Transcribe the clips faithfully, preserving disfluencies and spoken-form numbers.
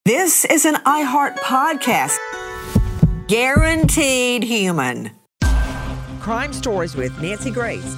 This is an iHeart podcast. Guaranteed human. Crime Stories with Nancy Grace.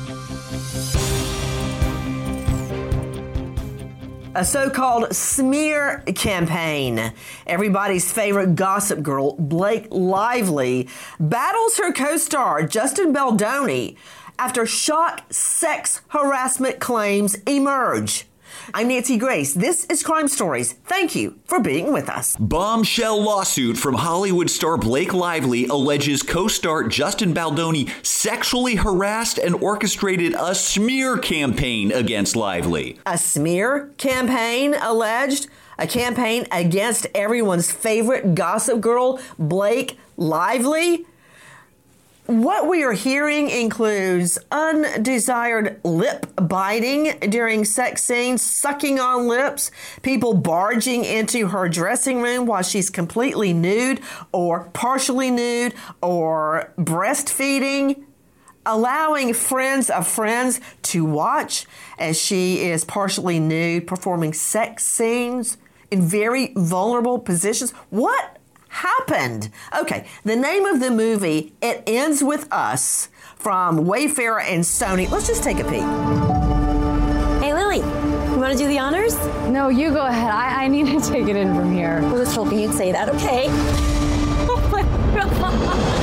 A so-called smear campaign. Everybody's favorite gossip girl, Blake Lively, battles her co-star, Justin Baldoni, after shock sex harassment claims emerge. I'm Nancy Grace. This is Crime Stories. Thank you for being with us. Bombshell lawsuit from Hollywood star Blake Lively alleges co-star Justin Baldoni sexually harassed and orchestrated a smear campaign against Lively. A smear campaign alleged? A campaign against everyone's favorite gossip girl, Blake Lively? What we are hearing includes undesired lip biting during sex scenes, sucking on lips, people barging into her dressing room while she's completely nude or partially nude or breastfeeding, allowing friends of friends to watch as she is partially nude, performing sex scenes in very vulnerable positions. What happened? Okay, the name of the movie, It Ends With Us, from Wayfarer and Sony. Let's just take a peek. Hey, Lily, you want to do the honors? No, you go ahead. I, I need to take it in from here. I was hoping you'd say that. Okay. Oh, my God.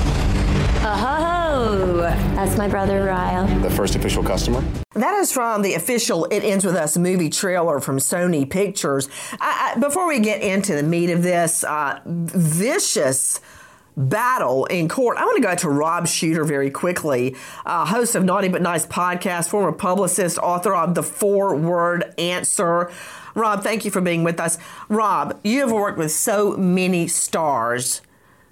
Oh, that's my brother, Ryle. The first official customer? That is from the official It Ends With Us movie trailer from Sony Pictures. I, I, before we get into the meat of this uh, vicious battle in court, I want to go to Rob Shuter very quickly, uh, host of Naughty But Nice podcast, former publicist, author of The Four-Word Answer. Rob, thank you for being with us. Rob, you have worked with so many stars.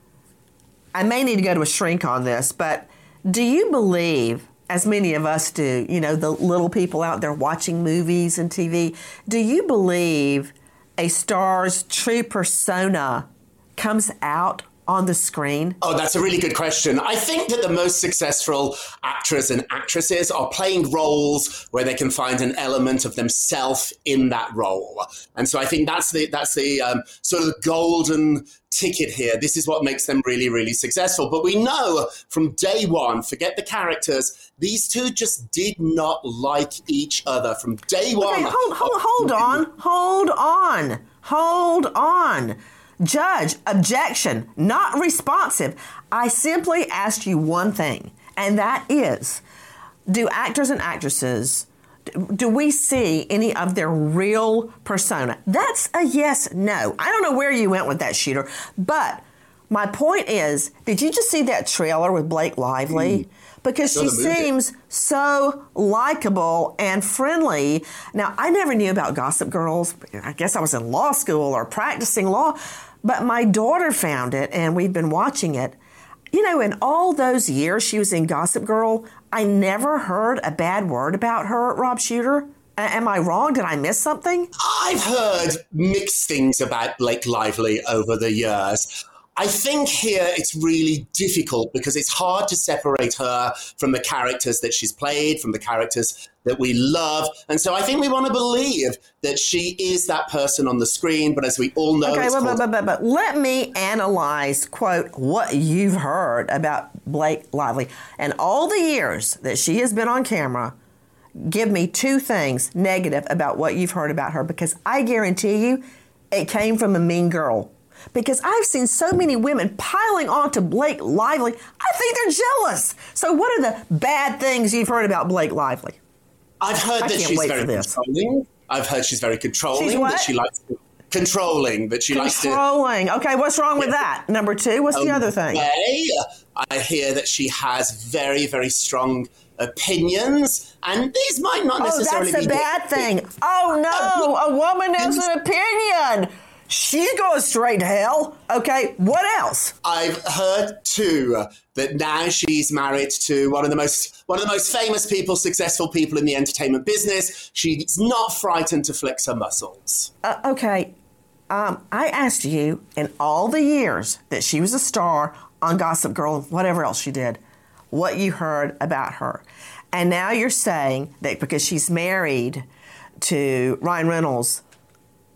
I may need to go to a shrink on this, but do you believe, as many of us do, you know, the little people out there watching movies and T V, do you believe a star's true persona comes out on the screen? Oh, that's a really good question. I think that the most successful actors and actresses are playing roles where they can find an element of themselves in that role. And so I think that's the that's the um, sort of the golden ticket here. This is what makes them really, really successful. But we know from day one, forget the characters, these two just did not like each other from day one. Okay, hold, hold, hold on, hold on, hold on. Judge, objection, not responsive. I simply asked you one thing, and that is, do actors and actresses, do we see any of their real persona? That's a yes, no. I don't know where you went with that, Shooter, but my point is, did you just see that trailer with Blake Lively? Mm. Because she seems so likable and friendly. Now, I never knew about Gossip Girls. I guess I was in law school or practicing law. But my daughter found it, and we've been watching it. You know, in all those years she was in Gossip Girl, I never heard a bad word about her, Rob Shuter. A- am I wrong? Did I miss something? I've heard mixed things about Blake Lively over the years. I think here it's really difficult because it's hard to separate her from the characters that she's played, from the characters that we love. And so I think we want to believe that she is that person on the screen. But as we all know, okay, it's but, called- but, but, but let me analyze, quote, what you've heard about Blake Lively. And all the years that she has been on camera, give me two things negative about what you've heard about her, because I guarantee you it came from a mean girl. Because I've seen so many women piling onto Blake Lively, I think they're jealous. So what are the bad things you've heard about Blake Lively? I've heard I that can't she's wait very for this. controlling. I've heard she's very controlling. She's what? That she likes to, controlling. That she likes to. Controlling. Okay, what's wrong with that? Number two, what's the other thing? Okay. I hear that she has very, very strong opinions, and these might not necessarily be... Oh, that's a be bad thing. Oh, no, a woman has an opinion. She goes straight to hell. Okay, what else? I've heard too that now she's married to one of the most one of the most famous people, successful people in the entertainment business. She's not frightened to flex her muscles. Uh, okay, um, I asked you in all the years that she was a star on Gossip Girl, whatever else she did, what you heard about her. And now you're saying that because she's married to Ryan Reynolds,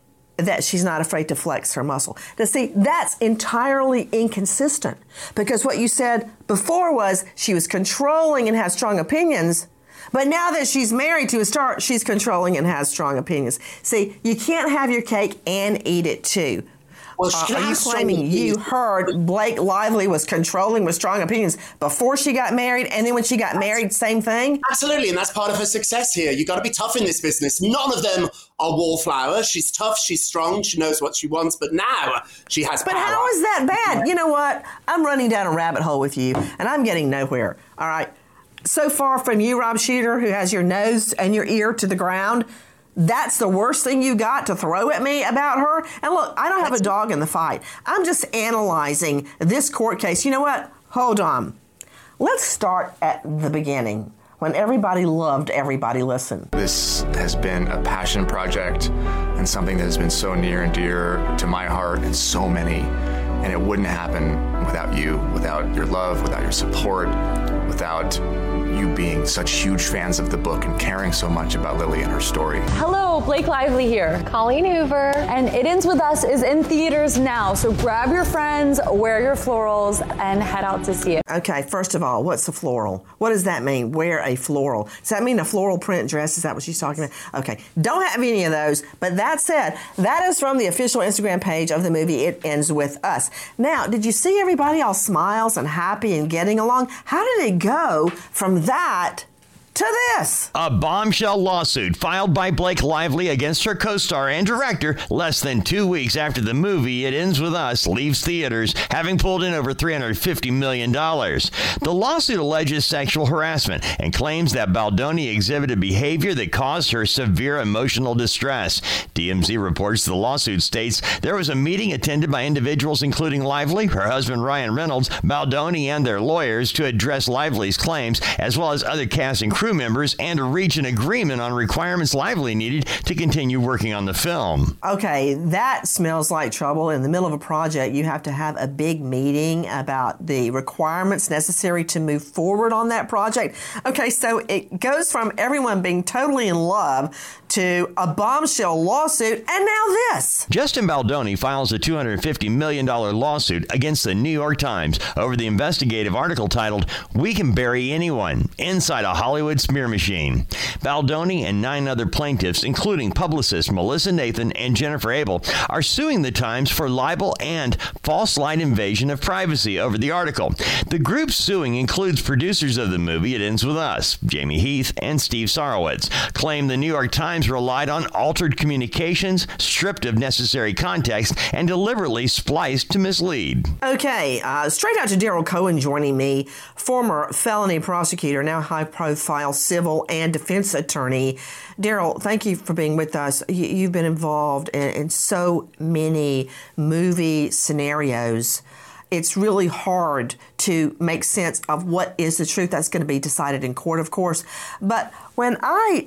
that she's not afraid to flex her muscle. Now, see, that's entirely inconsistent because what you said before was she was controlling and has strong opinions. But now that she's married to a star, she's controlling and has strong opinions. See, you can't have your cake and eat it too. Well, uh, are you claiming you heard Blake Lively was controlling with strong opinions before she got married, and then when she got married, same thing? Absolutely, and that's part of her success here. You got to be tough in this business. None of them are wallflowers. She's tough, she's strong, she knows what she wants, but now she has But power. how is that bad? You know what? I'm running down a rabbit hole with you, and I'm getting nowhere. All right. So far from you, Rob Shooter, who has your nose and your ear to the ground, that's the worst thing you got to throw at me about her? And look, I don't have a dog in the fight. I'm just analyzing this court case. You know what? Hold on. Let's start at the beginning, when everybody loved Everybody Listen. This has been a passion project and something that has been so near and dear to my heart and so many. And it wouldn't happen without you, without your love, without your support, without you being such huge fans of the book and caring so much about Lily and her story. Hello, Blake Lively here. Colleen Hoover. And It Ends With Us is in theaters now, so grab your friends, wear your florals, and head out to see it. Okay, first of all, what's a floral? What does that mean, wear a floral? Does that mean a floral print dress? Is that what she's talking about? Okay, don't have any of those, but that said, that is from the official Instagram page of the movie It Ends With Us. Now, did you see everybody all smiles and happy and getting along? How did it go from that to this? A bombshell lawsuit filed by Blake Lively against her co-star and director less than two weeks after the movie It Ends With Us leaves theaters, having pulled in over three hundred fifty million dollars. The lawsuit alleges sexual harassment and claims that Baldoni exhibited behavior that caused her severe emotional distress. D M Z reports the lawsuit states there was a meeting attended by individuals including Lively, her husband Ryan Reynolds, Baldoni, and their lawyers to address Lively's claims, as well as other cast and crew members, and to reach an agreement on requirements Lively needed to continue working on the film. Okay, that smells like trouble. In the middle of a project, you have to have a big meeting about the requirements necessary to move forward on that project. Okay, so it goes from everyone being totally in love to a bombshell lawsuit, and now this. Justin Baldoni files a two hundred fifty million dollars lawsuit against the New York Times over the investigative article titled, "We Can Bury Anyone Inside a Hollywood Smear Machine." Baldoni and nine other plaintiffs, including publicists Melissa Nathan and Jennifer Abel, are suing the Times for libel and false light invasion of privacy over the article. The group suing includes producers of the movie It Ends With Us, Jamie Heath and Steve Sarowitz, claim the New York Times relied on altered communications, stripped of necessary context, and deliberately spliced to mislead. Okay, uh, straight out to Daryl Cohen joining me, former felony prosecutor, now high-profile civil and defense attorney. Daryl, thank you for being with us. You, you've been involved in, in so many movie scenarios. It's really hard to make sense of what is the truth. That's going to be decided in court, of course. But when I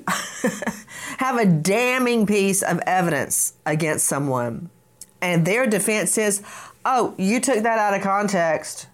have a damning piece of evidence against someone and their defense is, oh, you took that out of context.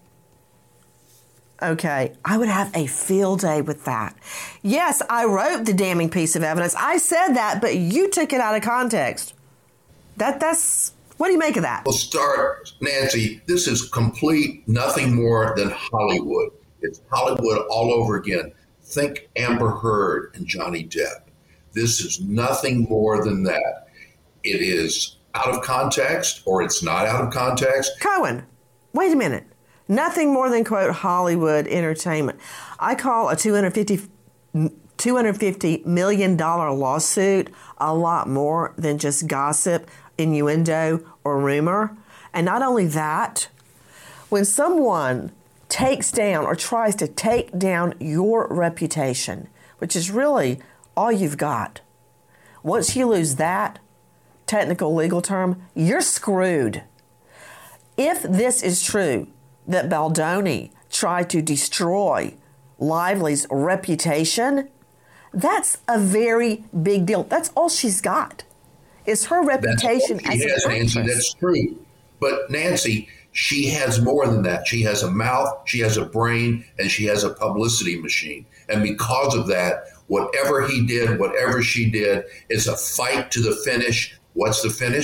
Okay, I would have a field day with that. Yes, I wrote the damning piece of evidence. I said that, but you took it out of context. That that's... What do you make of that? We'll start, Nancy. This is complete nothing more than Hollywood. It's Hollywood all over again. Think Amber Heard and Johnny Depp. This is nothing more than that. It is out of context or it's not out of context. Cohen, wait a minute. Nothing more than, quote, Hollywood entertainment. I call a two hundred fifty million dollars lawsuit a lot more than just gossip, innuendo, or rumor. And not only that, when someone takes down or tries to take down your reputation, which is really all you've got, once you lose that, technical legal term, you're screwed. If this is true, that Baldoni tried to destroy Lively's reputation, that's a very big deal. That's all she's got. Is her reputation that's all she as has, an Nancy, actress. that's true. But Nancy, she has more than that. She has a mouth, she has a brain, and she has a publicity machine. And because of that, whatever he did, whatever she did, is a fight to the finish. What's the finish?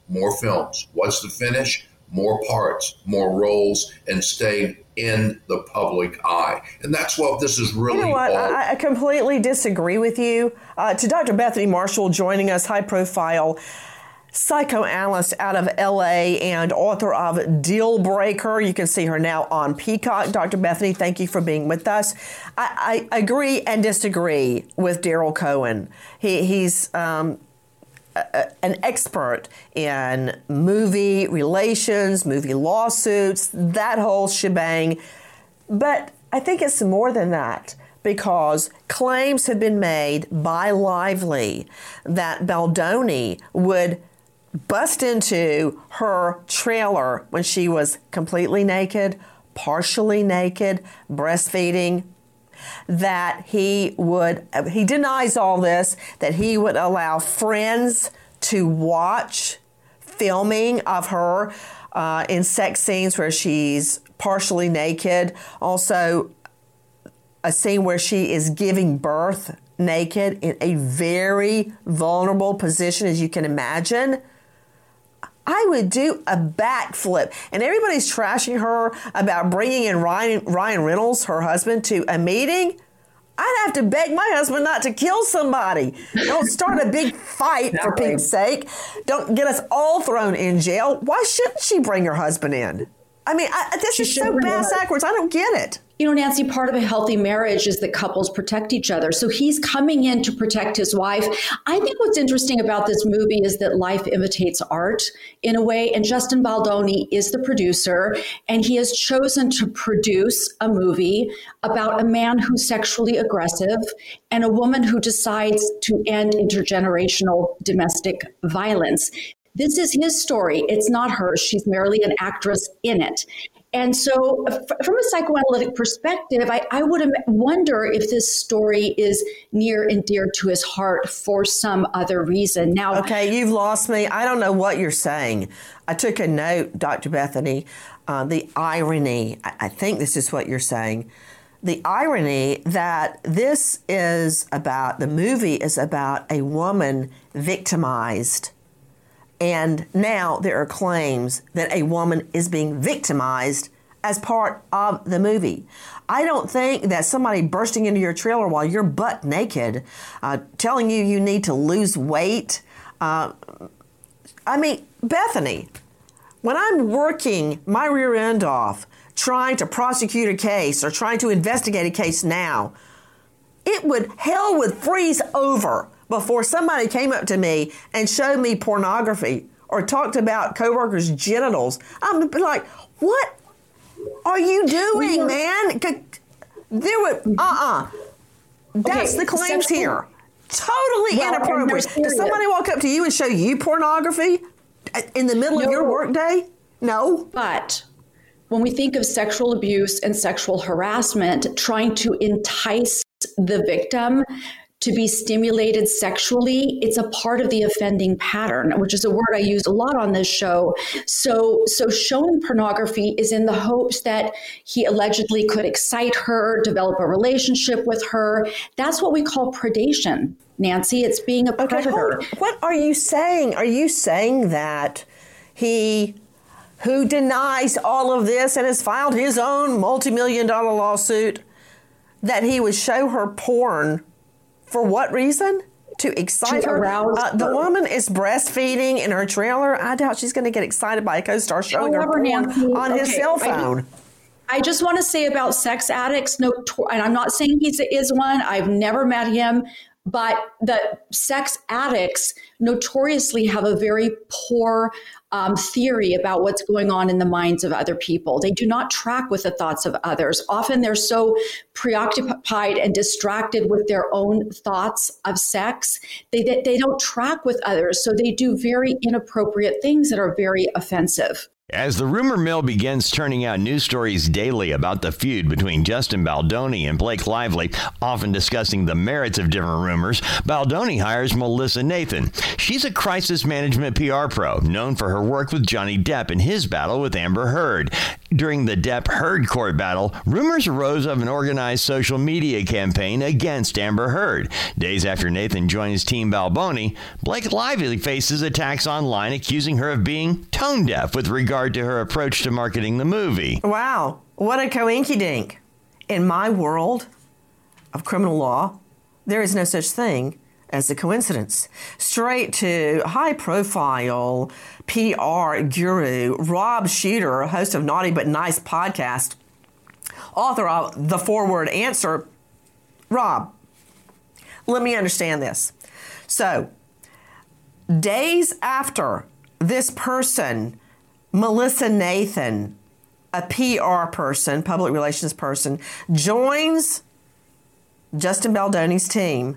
more films. What's the finish? More parts, more roles, and staying in the public eye. And that's what this is really You know what? all. I, I completely disagree with you. Uh, to Doctor Bethany Marshall joining us, high profile psychoanalyst out of L A and author of Deal Breaker. You can see her now on Peacock. Doctor Bethany, thank you for being with us. I, I agree and disagree with Daryl Cohen. He, he's um, a, an expert in movie relations, movie lawsuits, that whole shebang. But I think it's more than that, because claims have been made by Lively that Baldoni would bust into her trailer when she was completely naked, partially naked, breastfeeding, that he would, he denies all this, that he would allow friends to watch filming of her uh, in sex scenes where she's partially naked. Also, a scene where she is giving birth naked in a very vulnerable position, as you can imagine. I would do a backflip. And everybody's trashing her about bringing in Ryan, Ryan Reynolds, her husband, to a meeting. I'd have to beg my husband not to kill somebody. Don't start a big fight, for Pete's sake. Don't get us all thrown in jail. Why shouldn't she bring her husband in? I mean, I, this She is so shouldn't bass have. backwards. I don't get it. You know, Nancy, part of a healthy marriage is that couples protect each other. So he's coming in to protect his wife. I think what's interesting about this movie is that life imitates art in a way. And Justin Baldoni is the producer, and he has chosen to produce a movie about a man who's sexually aggressive and a woman who decides to end intergenerational domestic violence. This is his story. It's not hers. She's merely an actress in it. And so f- from a psychoanalytic perspective, I, I would im- wonder if this story is near and dear to his heart for some other reason. Now, Okay, you've lost me. I don't know what you're saying. I took a note, Doctor Bethany. Uh, the irony, I, I think this is what you're saying. The irony that this is about, the movie is about a woman victimized. And now there are claims that a woman is being victimized as part of the movie. I don't think that somebody bursting into your trailer while you're butt naked, uh, telling you you need to lose weight. Uh, I mean, Bethany, when I'm working my rear end off, trying to prosecute a case or trying to investigate a case now, it would, hell would freeze over before somebody came up to me and showed me pornography or talked about coworkers' genitals. I'm like, what are you doing, man? There would, uh-uh. That's Okay, the claims sexual- here. Totally Well, and inappropriate. they're Does somebody walk up to you and show you pornography in the middle of No. your workday? No. But when we think of sexual abuse and sexual harassment, trying to entice the victim to be stimulated sexually, it's a part of the offending pattern, which is a word I use a lot on this show. So, so showing pornography is in the hopes that he allegedly could excite her, develop a relationship with her. That's what we call predation, Nancy. It's being a Okay, predator. hold- what are you saying? Are you saying that he, who denies all of this and has filed his own multi-million dollar lawsuit, that he would show her porn for what reason? To excite To her? arouse Uh, the her. woman is breastfeeding in her trailer. I doubt she's going to get excited by a co-star showing her However, porn Nancy, on his okay, cell I- phone. I just want to say about sex addicts, no, and I'm not saying he is one. I've never met him, but the sex addicts notoriously have a very poor um, theory about what's going on in the minds of other people. They do not track with the thoughts of others. Often they're so preoccupied and distracted with their own thoughts of sex, they, they, they don't track with others. So they do very inappropriate things that are very offensive. As the rumor mill begins turning out news stories daily about the feud between Justin Baldoni and Blake Lively, often discussing the merits of different rumors, Baldoni hires Melissa Nathan. She's a crisis management P R pro, known for her work with Johnny Depp in his battle with Amber Heard. During the Depp-Heard court battle, rumors arose of an organized social media campaign against Amber Heard. Days after Nathan joins Team Baldoni, Blake Lively faces attacks online accusing her of being tone deaf with regard to her approach to marketing the movie. Wow, what a coinky-dink. In my world of criminal law, there is no such thing as a coincidence. Straight to high-profile P R guru Rob Shuter, host of Naughty But Nice podcast, author of The Four-Word Answer. Rob, let me understand this. So, days after this person, Melissa Nathan, a P R person, public relations person, joins Justin Baldoni's team,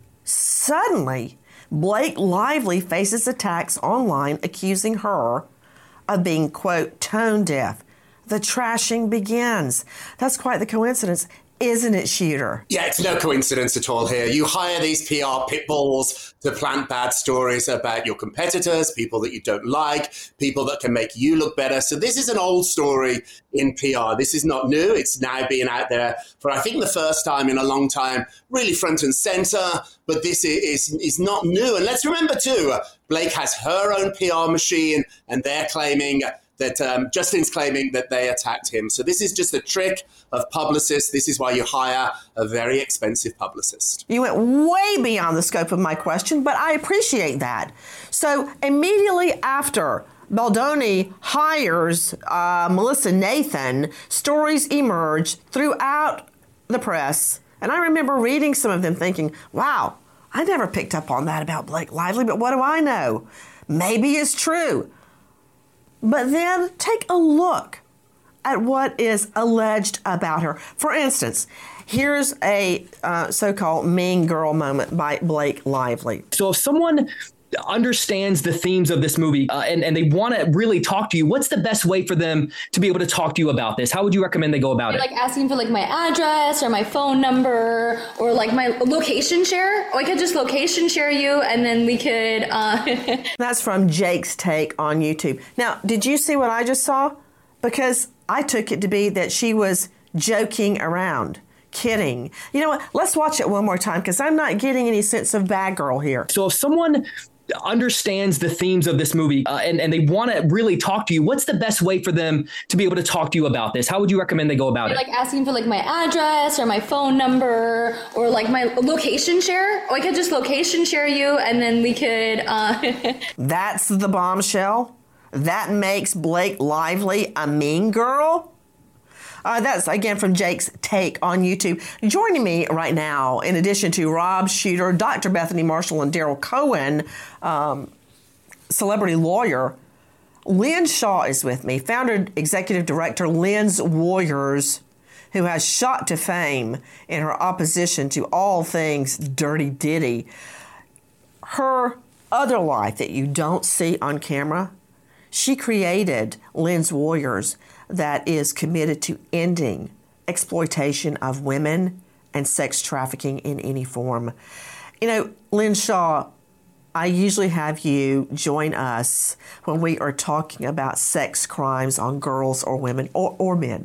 suddenly Blake Lively faces attacks online accusing her of being, quote, tone deaf. The trashing begins. That's quite the coincidence, isn't it, Shuter? Yeah, it's no coincidence at all here. You hire these P R pit bulls to plant bad stories about your competitors, people that you don't like, people that can make you look better. So this is an old story in P R. This is not new. It's now being out there for, I think, the first time in a long time, really front and center. But this is, is not new. And let's remember, too, Blake has her own P R machine, and they're claiming that um, Justin's claiming that they attacked him. So this is just a trick of publicists. This is why you hire a very expensive publicist. You went way beyond the scope of my question, but I appreciate that. So immediately after Baldoni hires uh, Melissa Nathan, stories emerge throughout the press. And I remember reading some of them thinking, wow, I never picked up on that about Blake Lively, but what do I know? Maybe it's true. But then take a look at what is alleged about her. For instance, here's a uh, so-called mean girl moment by Blake Lively. So if someone understands the themes of this movie uh, and, and they want to really talk to you, what's the best way for them to be able to talk to you about this? How would you recommend they go about it? Like asking for like my address or my phone number or like my location share. Or I could just location share you and then we could... Uh... That's from Jake's Take on YouTube. Now, did you see what I just saw? Because I took it to be that she was joking around. Kidding. You know what? Let's watch it one more time because I'm not getting any sense of bad girl here. So if someone understands the themes of this movie uh, and, and they want to really talk to you, what's the best way for them to be able to talk to you about this? How would you recommend they go about it? Like asking for like my address or my phone number or like my location share. Or I could just location share you and then we could... Uh... That's the bombshell? That makes Blake Lively a mean girl? Uh, that's, again, from Jake's Take on YouTube. Joining me right now, in addition to Rob Shuter, Doctor Bethany Marshall, and Daryl Cohen, um, celebrity lawyer, Lynn Shaw is with me, founder, executive director, Lynn's Warriors, who has shot to fame in her opposition to all things Dirty Diddy. Her other life that you don't see on camera, she created Lynn's Warriors, that is committed to ending exploitation of women and sex trafficking in any form. You know, Lynn Shaw, I usually have you join us when we are talking about sex crimes on girls or women or, or men.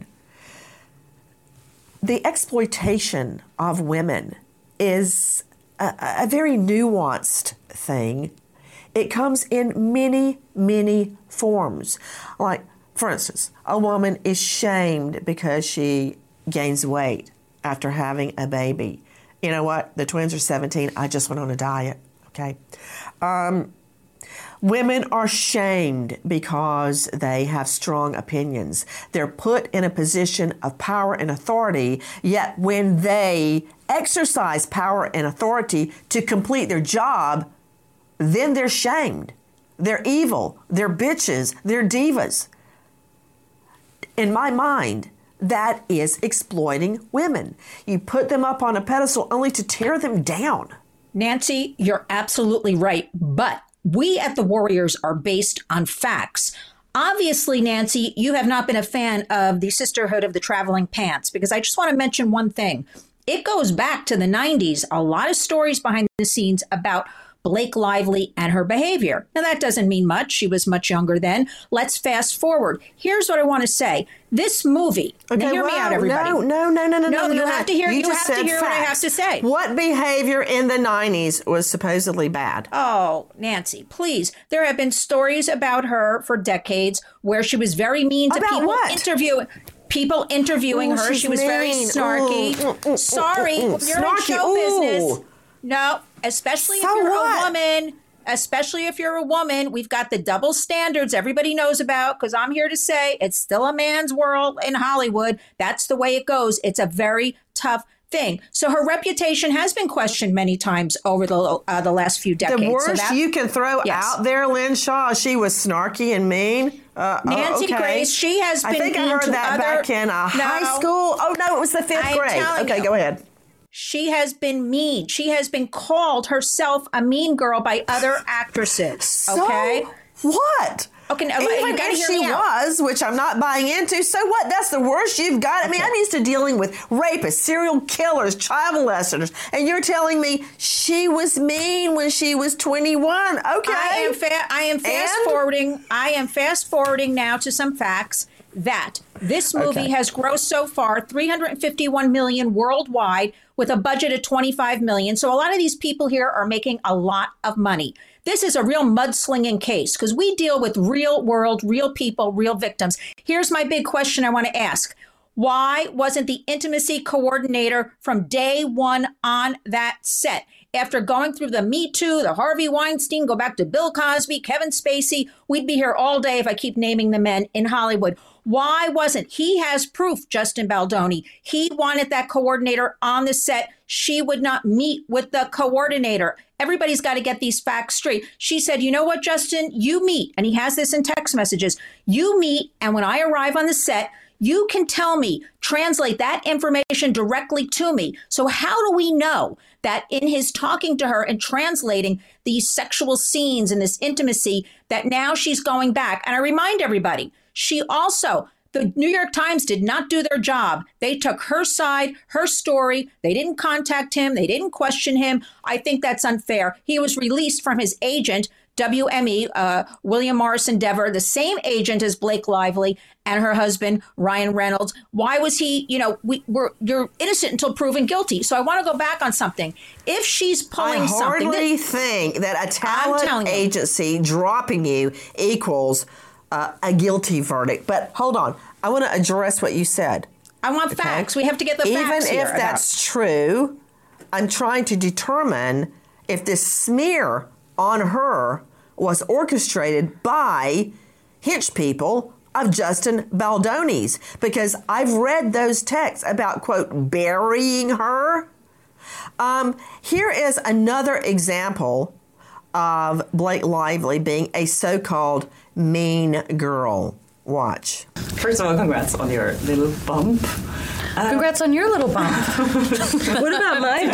The exploitation of women is a, a very nuanced thing. It comes in many, many forms. Like, for instance, a woman is shamed because she gains weight after having a baby. You know what? The twins are seventeen. I just went on a diet. Okay. Um, women are shamed because they have strong opinions. They're put in a position of power and authority, yet when they exercise power and authority to complete their job, then they're shamed. They're evil. They're bitches. They're divas. In my mind, that is exploiting women. You put them up on a pedestal only to tear them down. Nancy, you're absolutely right. But we at the Warriors are based on facts. Obviously, Nancy, you have not been a fan of the Sisterhood of the Traveling Pants, because I just want to mention one thing. It goes back to the nineties, a lot of stories behind the scenes about Blake Lively and her behavior. Now, that doesn't mean much. She was much younger then. Let's fast forward. Here's what I want to say. This movie, okay, now hear well, me out, everybody. No, no, no, no, no, no. no, You no, have no. to hear, you you just have to said hear facts. what I have to say. What behavior in the nineties was supposedly bad? Oh, Nancy, please. There have been stories about her for decades where she was very mean to About people what? interviewing. People interviewing Ooh, her. she's She was very mean. snarky. Ooh, ooh, ooh, Sorry, ooh, ooh, you're snarky. in show Ooh. business. No, especially So if you're what? a woman. Especially if you're a woman, we've got the double standards everybody knows about, because I'm here to say it's still a man's world in Hollywood. That's the way it goes. It's a very tough thing. So her reputation has been questioned many times over the uh, the last few decades. The worst so that, you can throw yes. out there, Lynn Shaw, she was snarky and mean. Uh, Nancy oh, okay. Grace, she has been I think I mean heard to that other, back in uh, no, high school. Oh, no, it was the fifth I'm grade. telling Okay, you. go ahead. She has been mean. She has been called herself a mean girl by other actresses. So okay? what? Okay, now, Even you gotta if hear she me out. was, which I'm not buying into, so what? That's the worst you've got. I mean, I'm used to dealing with rapists, serial killers, child molesters, and you're telling me she was mean when she was twenty-one. Okay. I am, fa- I am fast And? forwarding. I am fast forwarding now to some facts that this movie Okay. has grossed so far three hundred fifty-one million worldwide with a budget of twenty-five million. So a lot of these people here are making a lot of money. This is a real mudslinging case because we deal with real world, real people, real victims. Here's my big question I want to ask. Why wasn't the intimacy coordinator from day one on that set? After going through the Me Too, the Harvey Weinstein, go back to Bill Cosby, Kevin Spacey, we'd be here all day if I keep naming the men in Hollywood. Why wasn't? He has proof, Justin Baldoni. He wanted that coordinator on the set. She would not meet with the coordinator. Everybody's got to get these facts straight. She said, you know what, Justin, you meet, and he has this in text messages, you meet, and when I arrive on the set, you can tell me, translate that information directly to me. So how do we know that in his talking to her and translating these sexual scenes and this intimacy, that now she's going back? And I remind everybody, she also, the New York Times did not do their job. They took her side, her story. They didn't contact him. They didn't question him. I think that's unfair. He was released from his agent, W M E, uh, William Morrison Dever, the same agent as Blake Lively and her husband, Ryan Reynolds. Why was he, you know, we, we're, you're innocent until proven guilty. So I want to go back on something. If she's pulling I something. hardly that, think that a telling talent you. agency dropping you equals uh, a guilty verdict. But hold on. I want to address what you said. I want Okay? facts. We have to get the Even facts if here about- that's true, I'm trying to determine if this smear on her was orchestrated by hitch people of Justin Baldoni's, because I've read those texts about, quote, burying her. Um, here is another example of Blake Lively being a so-called mean girl. Watch. First of all, congrats on your little bump. Uh, Congrats on your little bump. What about my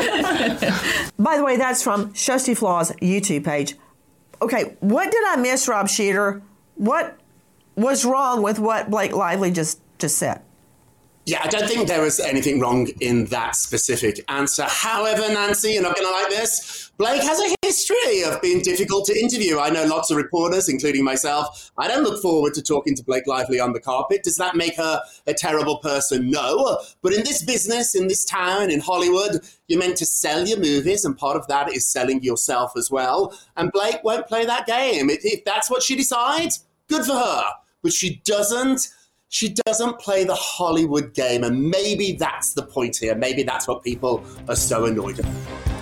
bump? By the way, that's from Shusty Flaw's YouTube page. Okay, what did I miss, Rob Sheeter? What was wrong with what Blake Lively just, just said? Yeah, I don't think there was anything wrong in that specific answer. However, Nancy, you're not going to like this. Blake has a history of being difficult to interview. I know lots of reporters, including myself. I don't look forward to talking to Blake Lively on the carpet. Does that make her a terrible person? No. But in this business, in this town, in Hollywood, you're meant to sell your movies, and part of that is selling yourself as well. And Blake won't play that game. If, if that's what she decides, good for her. But she doesn't. She doesn't play the Hollywood game, and maybe that's the point here. Maybe that's what people are so annoyed about.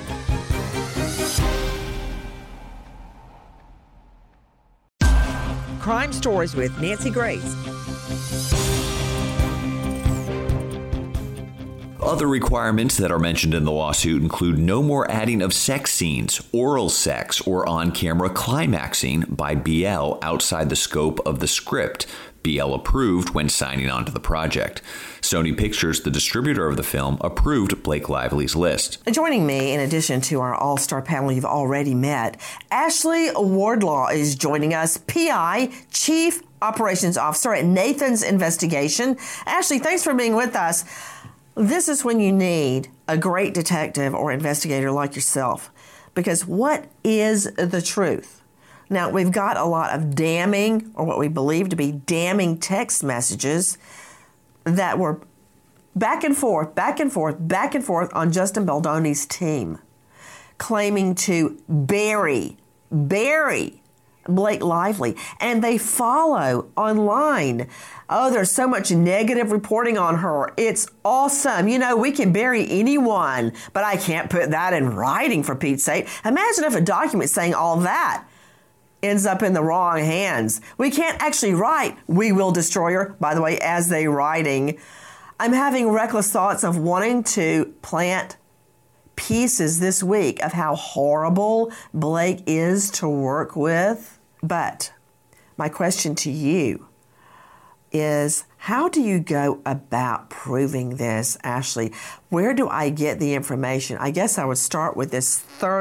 Crime Stories with Nancy Grace. Other requirements that are mentioned in the lawsuit include no more adding of sex scenes, oral sex, or on-camera climaxing by B L outside the scope of the script B L approved when signing on to the project. Sony Pictures, the distributor of the film, approved Blake Lively's list. Joining me, in addition to our all-star panel you've already met, Ashley Wardlaw is joining us, P I, Chief Operations Officer at Nathan's Investigation. Ashley, thanks for being with us. This is when you need a great detective or investigator like yourself, because what is the truth? Now, we've got a lot of damning, or what we believe to be damning text messages that were back and forth, back and forth, back and forth on Justin Baldoni's team, claiming to bury, bury Blake Lively. And they follow online. Oh, there's so much negative reporting on her. It's awesome. You know, we can bury anyone, but I can't put that in writing, for Pete's sake. Imagine if a document saying all that ends up in the wrong hands. We can't actually write, "We will destroy her," by the way, as they writing. I'm having reckless thoughts of wanting to plant pieces this week of how horrible Blake is to work with. But my question to you is, how do you go about proving this, Ashley? Where do I get the information? I guess I would start with this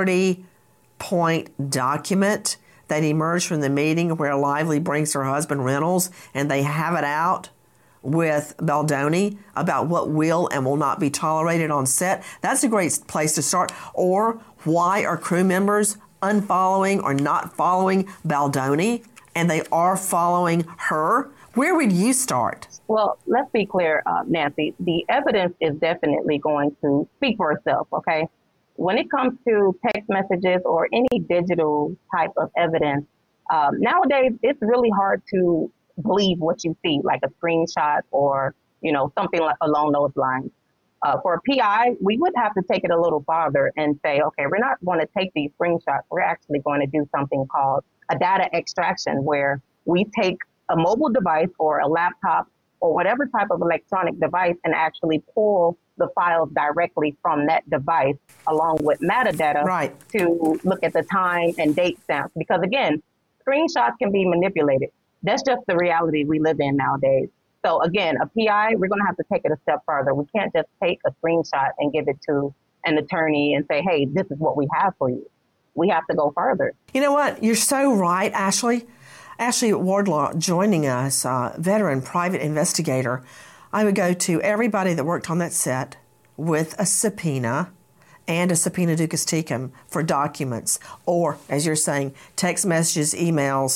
thirty-point document that emerged from the meeting where Lively brings her husband Reynolds and they have it out with Baldoni about what will and will not be tolerated on set. That's a great place to start. Or why are crew members unfollowing or not following Baldoni, and they are following her? Where would you start? Well, let's be clear, uh, Nancy. The evidence is definitely going to speak for itself, okay? When it comes to text messages or any digital type of evidence, um, nowadays it's really hard to believe what you see, like a screenshot or, you know, something like along those lines. Uh, for a P I, we would have to take it a little farther and say, okay, we're not going to take these screenshots. We're actually going to do something called a data extraction, where we take a mobile device or a laptop or whatever type of electronic device and actually pull the files directly from that device along with metadata right. to look at the time and date stamps. Because again, screenshots can be manipulated. That's just the reality we live in nowadays. So again, a P I, we're going to have to take it a step further. We can't just take a screenshot and give it to an attorney and say, hey, this is what we have for you. We have to go further. You know what? You're so right, Ashley. Ashley Wardlaw joining us, uh, veteran private investigator. I would go to everybody that worked on that set with a subpoena and a subpoena ducis tecum for documents, or, as you're saying, text messages, emails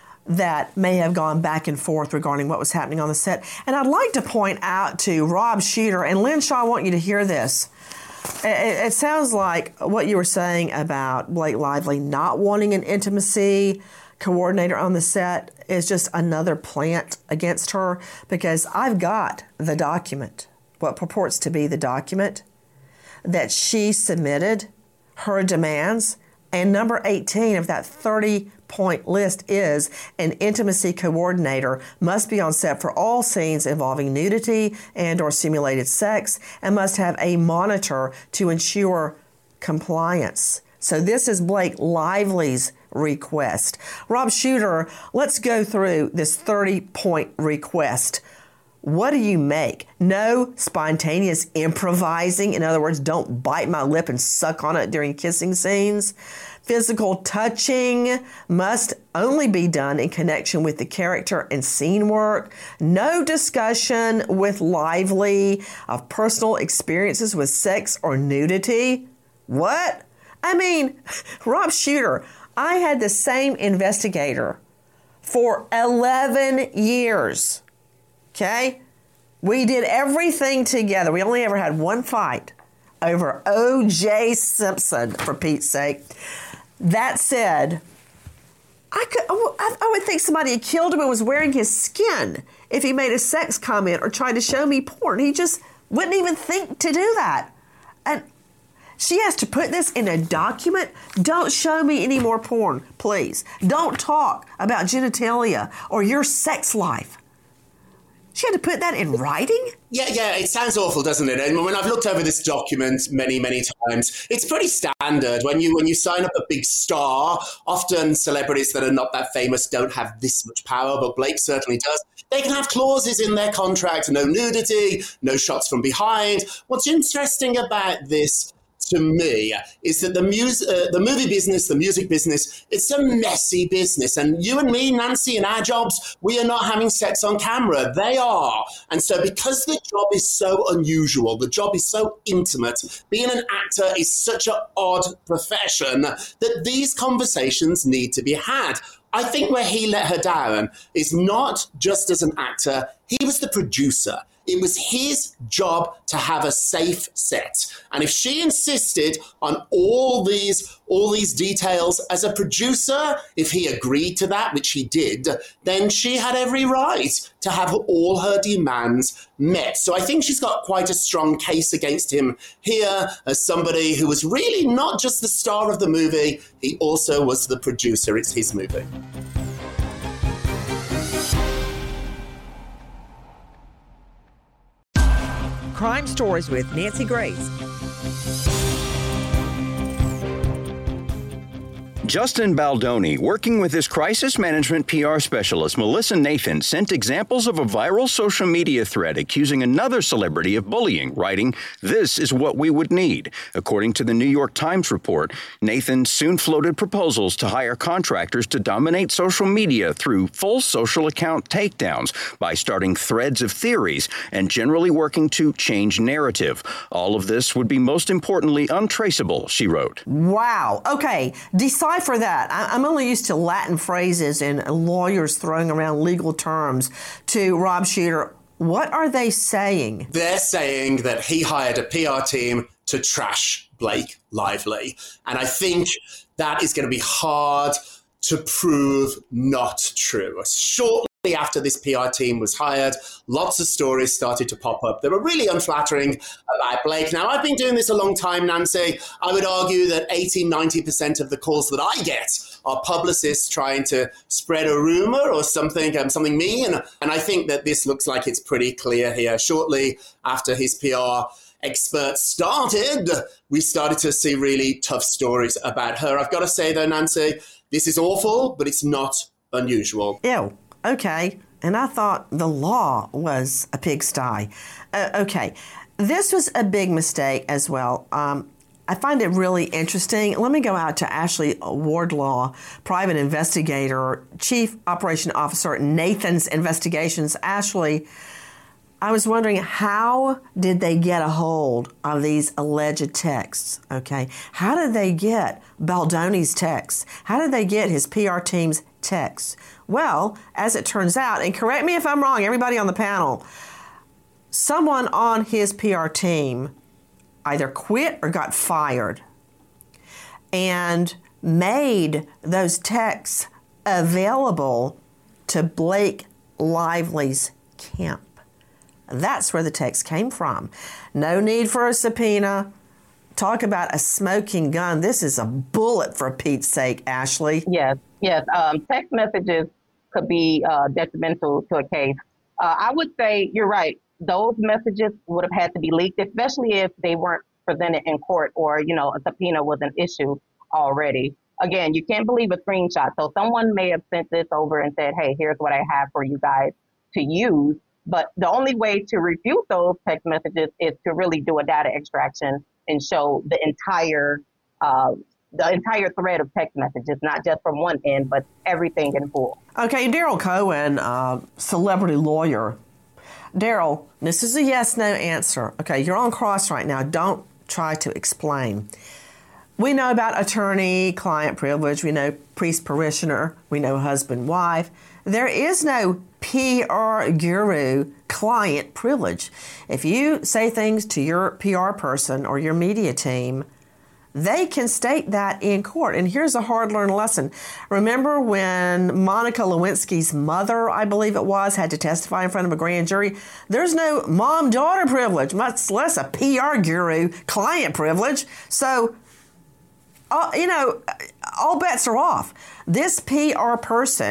that may have gone back and forth regarding what was happening on the set. And I'd like to point out to Rob Shooter, and Lynn Shaw, I want you to hear this. It, it sounds like what you were saying about Blake Lively not wanting an intimacy coordinator on the set is just another plant against her, because I've got the document, what purports to be the document that she submitted, her demands, and number eighteen of that thirty-point list is an intimacy coordinator must be on set for all scenes involving nudity and or simulated sex and must have a monitor to ensure compliance. So this is Blake Lively's request. Rob Shooter, let's go through this thirty-point request. What do you make? No spontaneous improvising. In other words, don't bite my lip and suck on it during kissing scenes. Physical touching must only be done in connection with the character and scene work. No discussion with Lively of personal experiences with sex or nudity. What? I mean, Rob Shooter, I had the same investigator for eleven years. Okay? We did everything together. We only ever had one fight over O J Simpson, for Pete's sake. That said, I could I, I would think somebody had killed him and was wearing his skin if he made a sex comment or tried to show me porn. He just wouldn't even think to do that. And she has to put this in a document. Don't show me any more porn, please. Don't talk about genitalia or your sex life. She had to put that in writing? Yeah, yeah, it sounds awful, doesn't it? And when I've looked over this document many, many times, it's pretty standard. When you when you sign up a big star, often celebrities that are not that famous don't have this much power, but Blake certainly does. They can have clauses in their contract, no nudity, no shots from behind. What's interesting about this, to me, is that the mus- uh, the movie business, the music business, it's a messy business. And you and me, Nancy, in our jobs, we are not having sex on camera. They are. And so because the job is so unusual, the job is so intimate, being an actor is such an odd profession that these conversations need to be had. I think where he let her down is not just as an actor, he was the producer. It was his job to have a safe set. And if she insisted on all these all these details as a producer, if he agreed to that, which he did, then she had every right to have all her demands met. So I think she's got quite a strong case against him here as somebody who was really not just the star of the movie, he also was the producer. It's his movie. Crime Stories with Nancy Grace. Justin Baldoni, working with his crisis management P R specialist, Melissa Nathan, sent examples of a viral social media thread accusing another celebrity of bullying, writing, "This is what we would need." According to the New York Times report, Nathan soon floated proposals to hire contractors to dominate social media through full social account takedowns by starting threads of theories and generally working to change narrative. All of this would be most importantly untraceable, she wrote. Wow. Okay. Decipher for that. I'm only used to Latin phrases and lawyers throwing around legal terms. To Rob Shuter, what are they saying? They're saying that he hired a P R team to trash Blake Lively. And I think that is going to be hard to prove not true. Shortly after this P R team was hired, lots of stories started to pop up that were really unflattering about Blake. Now, I've been doing this a long time, Nancy. I would argue that eighty, ninety percent of the calls that I get are publicists trying to spread a rumor or something, um, something mean. And I think that this looks like it's pretty clear here. Shortly after his P R experts started, we started to see really tough stories about her. I've got to say, though, Nancy, this is awful, but it's not unusual. Ew. Okay, and I thought the law was a pigsty. Uh, okay, this was a big mistake as well. Um, I find it really interesting. Let me go out to Ashley Wardlaw, private investigator, chief operation officer at Nathan's Investigations. Ashley, I was wondering, how did they get a hold of these alleged texts? Okay, how did they get Baldoni's texts? How did they get his P R team's texts? Well, as it turns out, and correct me if I'm wrong, everybody on the panel, someone on his P R team either quit or got fired and made those texts available to Blake Lively's camp. That's where the text came from. No need for a subpoena. Talk about a smoking gun. This is a bullet, for Pete's sake, Ashley. Yes, yes. Um, text messages could be uh, detrimental to a case. Uh, I would say you're right. Those messages would have had to be leaked, especially if they weren't presented in court or, you know, a subpoena was an issue already. Again, you can't believe a screenshot. So someone may have sent this over and said, hey, here's what I have for you guys to use. But the only way to refute those text messages is to really do a data extraction and show the entire uh, the entire thread of text messages, not just from one end, but everything in full. Okay, Daryl Cohen, uh, celebrity lawyer. Daryl, this is a yes-no answer. Okay, you're on cross right now. Don't try to explain. We know about attorney-client privilege. We know priest-parishioner. We know husband-wife. There is no P R guru client privilege. If you say things to your P R person or your media team, they can state that in court. And here's a hard-learned lesson. Remember when Monica Lewinsky's mother, I believe it was, had to testify in front of a grand jury? There's no mom-daughter privilege, much less a P R guru client privilege. So, uh, you know, all bets are off. This P R person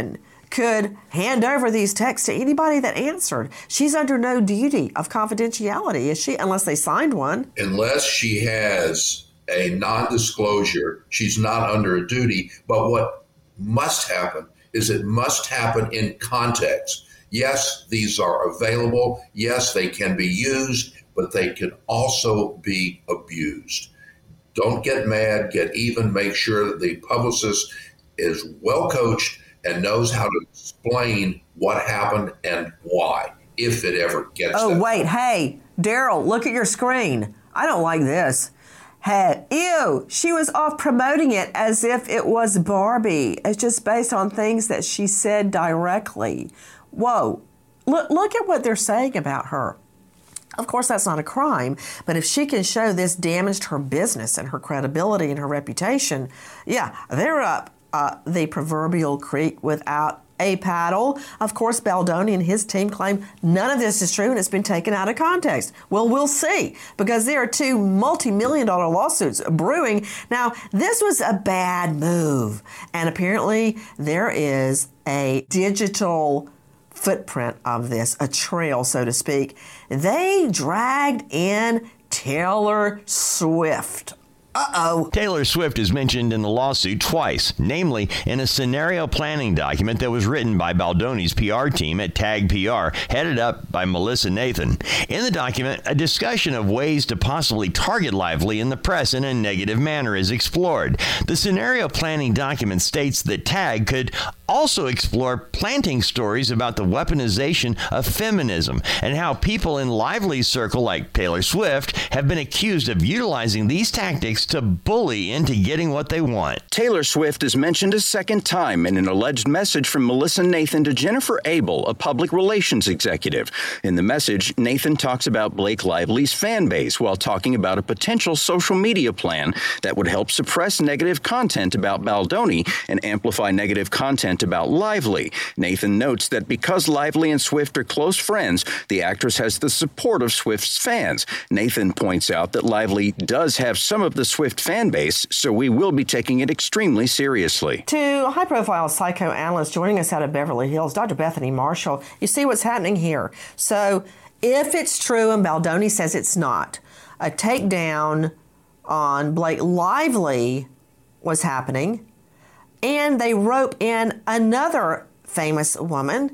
could hand over these texts to anybody that answered. She's under no duty of confidentiality, is she? Unless they signed one. Unless she has a non-disclosure, she's not under a duty. But what must happen is it must happen in context. Yes, these are available. Yes, they can be used, but they can also be abused. Don't get mad, get even, make sure that the publicist is well coached and knows how to explain what happened and why, if it ever gets Oh, that wait. Hey, Daryl, look at your screen. I don't like this. Hey, ew, she was off promoting it as if it was Barbie. It's just based on things that she said directly. Whoa, look, look at what they're saying about her. Of course, that's not a crime, but if she can show this damaged her business and her credibility and her reputation, yeah, they're up uh, the proverbial creek without a paddle. Of course, Baldoni and his team claim none of this is true and it's been taken out of context. Well, we'll see, because there are two multi-million dollar lawsuits brewing. Now, this was a bad move, and apparently there is a digital footprint of this, a trail, so to speak. They dragged in Taylor Swift. Uh-oh. Taylor Swift is mentioned in the lawsuit twice, namely in a scenario planning document that was written by Baldoni's P R team at Tag P R, headed up by Melissa Nathan. In the document, a discussion of ways to possibly target Lively in the press in a negative manner is explored. The scenario planning document states that Tag could also explore planting stories about the weaponization of feminism and how people in Lively's circle, like Taylor Swift, have been accused of utilizing these tactics to bully into getting what they want. Taylor Swift is mentioned a second time in an alleged message from Melissa Nathan to Jennifer Abel, a public relations executive. In the message, Nathan talks about Blake Lively's fan base while talking about a potential social media plan that would help suppress negative content about Baldoni and amplify negative content about Lively. Nathan notes that because Lively and Swift are close friends, the actress has the support of Swift's fans. Nathan points out that Lively does have some of the Swift fan base, so we will be taking it extremely seriously. To high-profile psychoanalyst joining us out of Beverly Hills, Doctor Bethany Marshall, you see what's happening here. So if it's true and Baldoni says it's not, a takedown on Blake Lively was happening, and they rope in another famous woman,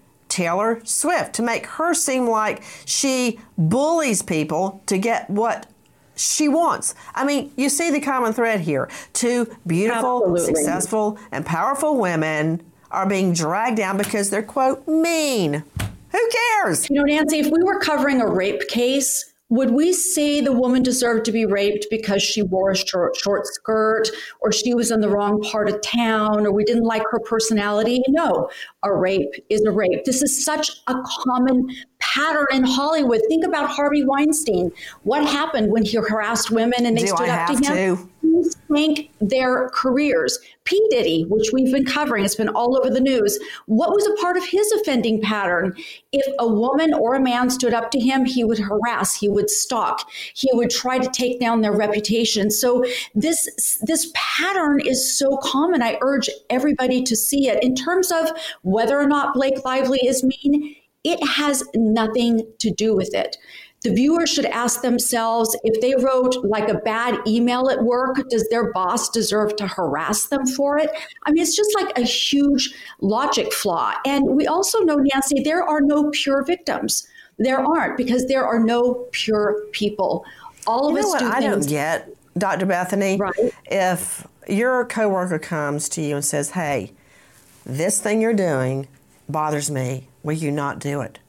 Taylor Swift, to make her seem like she bullies people to get what she wants. I mean, you see the common thread here. Two beautiful, Absolutely. successful, and powerful women are being dragged down because they're, quote, mean. Who cares? You know, Nancy, if we were covering a rape case, would we say the woman deserved to be raped because she wore a short, short skirt, or she was in the wrong part of town, or we didn't like her personality? No, a rape is a rape. This is such a common pattern in Hollywood. Think about Harvey Weinstein. What happened when he harassed women and they Do stood I up have to him? to? He sank their careers. P. Diddy, which we've been covering, it's been all over the news. What was a part of his offending pattern? If a woman or a man stood up to him, he would harass, he would stalk, he would try to take down their reputation. So this, this pattern is so common. I urge everybody to see it. In terms of whether or not Blake Lively is mean, it has nothing to do with it. The viewer should ask themselves, if they wrote like a bad email at work, does their boss deserve to harass them for it? I mean, it's just like a huge logic flaw. And we also know, Nancy, there are no pure victims. There aren't, because there are no pure people. All of you know us what do I things. don't get, Doctor Bethany? Right. If your coworker comes to you and says, hey, this thing you're doing bothers me, will you not do it?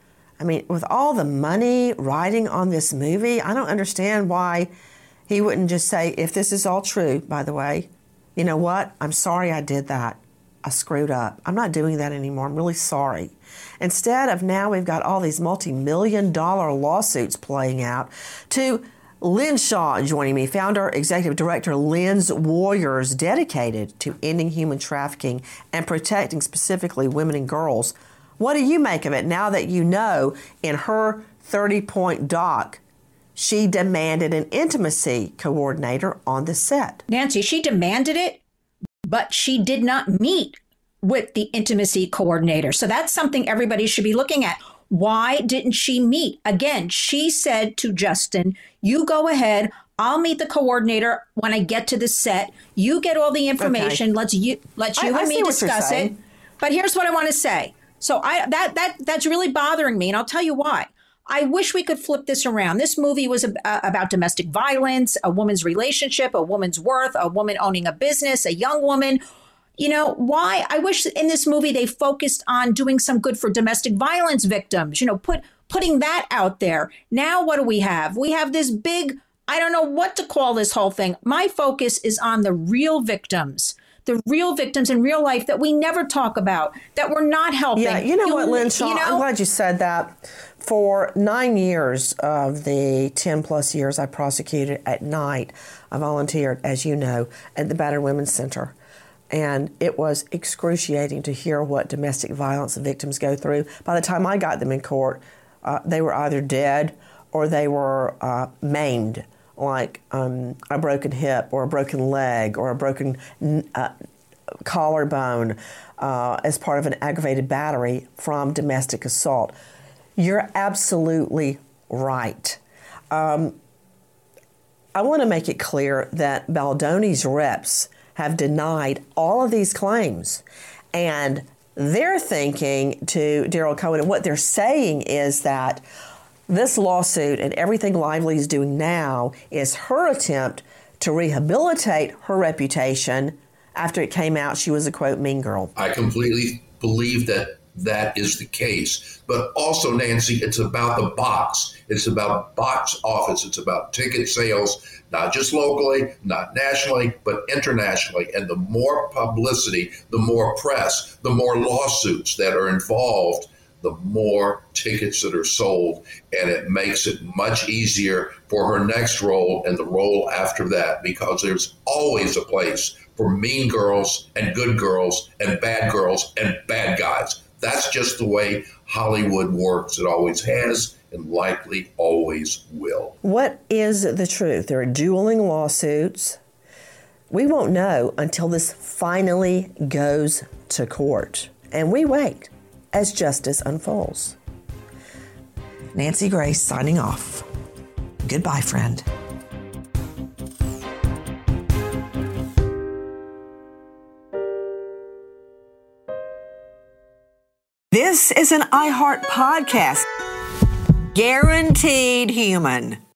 I mean, with all the money riding on this movie, I don't understand why he wouldn't just say, if this is all true, by the way, you know what? I'm sorry I did that. I screwed up. I'm not doing that anymore. I'm really sorry. Instead of now we've got all these multi-million dollar lawsuits playing out. To Lynn Shaw joining me, founder, executive director, Lynn's Warriors, dedicated to ending human trafficking and protecting specifically women and girls. What do you make of it now that you know in her thirty-point doc, she demanded an intimacy coordinator on the set? Nancy, she demanded it, but she did not meet with the intimacy coordinator. So that's something everybody should be looking at. Why didn't she meet? Again, she said to Justin, you go ahead. I'll meet the coordinator when I get to the set. You get all the information. Okay. Let's you let you I, and I me discuss it. But here's what I want to say. So I that that that's really bothering me, and I'll tell you why. I wish we could flip this around. This movie was a, uh, about domestic violence, a woman's relationship, a woman's worth, a woman owning a business, a young woman. You know, why? I wish in this movie they focused on doing some good for domestic violence victims, you know, put putting that out there. Now, what do we have? We have this big, I don't know what to call this whole thing. My focus is on the real victims, the real victims in real life that we never talk about, that we're not helping. Yeah, you know you, what, Lynn Shaw, you know? I'm glad you said that. For nine years of the ten plus years I prosecuted at night, I volunteered, as you know, at the Battered Women's Center. And it was excruciating to hear what domestic violence victims go through. By the time I got them in court, uh, they were either dead or they were uh, maimed, like um, a broken hip or a broken leg or a broken uh, collarbone uh, as part of an aggravated battery from domestic assault. You're absolutely right. Um, I want to make it clear that Baldoni's reps have denied all of these claims. And they're thinking to Daryl Cohen, and what they're saying is that this lawsuit and everything Lively is doing now is her attempt to rehabilitate her reputation after it came out she was a, quote, mean girl. I completely believe that that is the case. But also, Nancy, it's about the box. It's about box office. It's about ticket sales, not just locally, not nationally, but internationally. And the more publicity, the more press, the more lawsuits that are involved, the more tickets that are sold. And it makes it much easier for her next role and the role after that, because there's always a place for mean girls and good girls and bad girls and bad guys. That's just the way Hollywood works. It always has and likely always will. What is the truth? There are dueling lawsuits. We won't know until this finally goes to court. And we wait as justice unfolds. Nancy Grace signing off. Goodbye, friend. This is an iHeart podcast. Guaranteed human.